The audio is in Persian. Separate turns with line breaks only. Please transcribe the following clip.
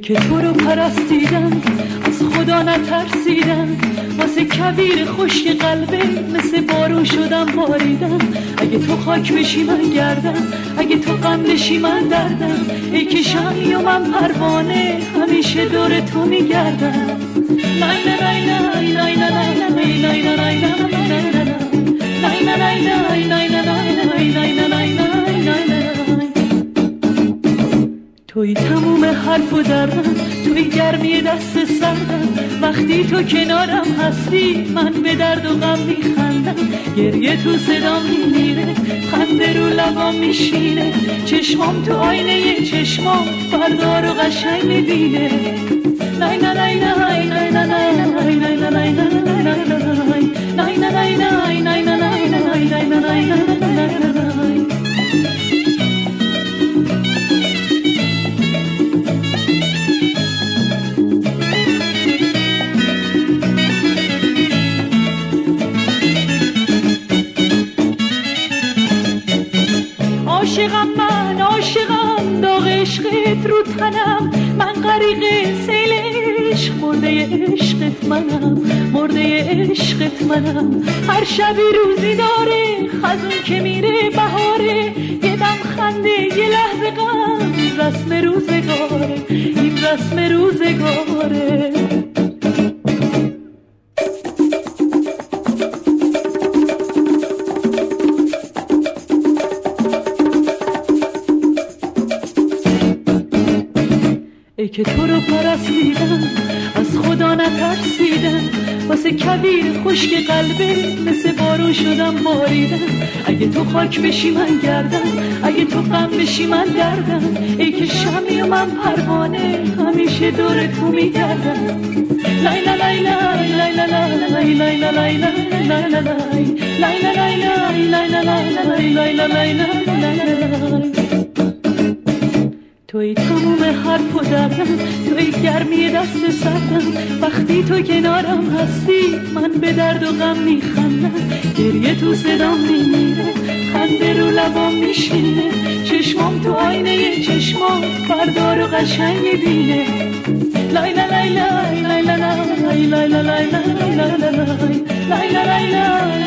که تو رو پرستیدم از خدا نترسیدم، واسه کویر خشک قلبه مثل بارون شدم باریدم. اگه تو خاک بشی من گردم، اگه تو غم بشی من دردم. ای که شمعی و من پروانه همیشه دور تو میگردم. لای لای لای لای لای لای لای لای توی تموم حرف و دردم، توی گرمی دست سردم. وقتی تو کنارم هستی من به درد و غم میخندم. گریه تو صدام میمیره، خنده رو لبام میشینه. چشمام تو آینه چشمام فردا رو قشنگ میبینه. لای لای لای لای لای لای لای لای عاشقم من، عاشقم، داغ عشقت رو تنم. من غریق سیل عشق، مرده عشقت منم، مرده عشقت منم. هر شبی روزی داره، خزون که میره بهاره. یه دم خنده، یه لحظه غم، رسم روزگاره، این رسم روزگاره. ای که تو رو پرستیدم از خدا نترسیدم، واسه کویر خشک قلبه مثل بارون شدم باریدم. اگه تو خاک بشی من گردم، اگه تو غم بشی من دردم. ای که شمعی و من پروانه همیشه دور تو میگردم. لای لای لای لای لای لای لای لای لای لای. توی تموم حرف و دردم، توی گرمی دست سردم. وقتی تو کنارم هستی من به درد و غم میخندم. گریه تو صدام میمیره، خنده رو لبام میشینه. چشمام تو آینه چشمام فردا رو قشنگ میبینه. لای لای لای لای لای لای لای لای لای لای لای لای